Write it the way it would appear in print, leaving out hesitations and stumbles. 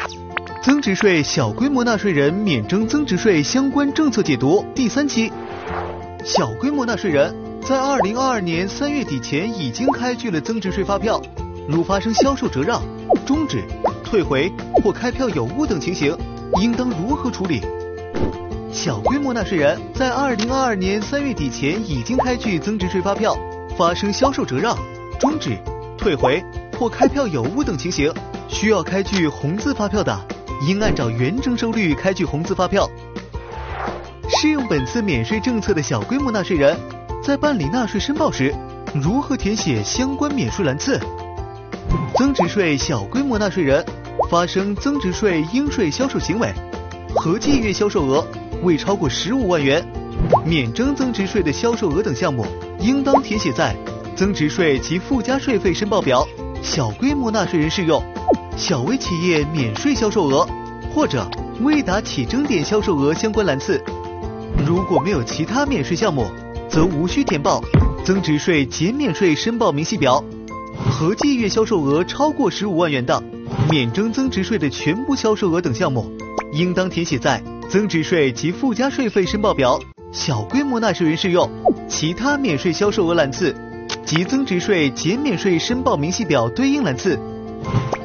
增值税小规模纳税人免征增值税相关政策解读第3期。小规模纳税人在2022年3月底前已经开具了增值税发票，如发生销售折让、终止、退回或开票有误等情形，应当如何处理？小规模纳税人在2022年3月底前已经开具增值税发票，发生销售折让、终止、退回或开票有误等情形，需要开具红字发票的，应按照原征收率开具红字发票。适用本次免税政策的小规模纳税人，在办理纳税申报时，如何填写相关免税栏次？增值税小规模纳税人发生增值税应税销售行为，合计月销售额未超过15万元，免征增值税的销售额等项目，应当填写在增值税及附加税费申报表小规模纳税人适用、小微企业免税销售额或者未达起征点销售额相关栏次。如果没有其他免税项目，则无需填报增值税减免税申报明细表。合计月销售额超过15万元的，免征增值税的全部销售额等项目，应当填写在增值税及附加税费申报表小规模纳税人适用、其他免税销售额栏次及增值税减免税申报明细表对应栏次。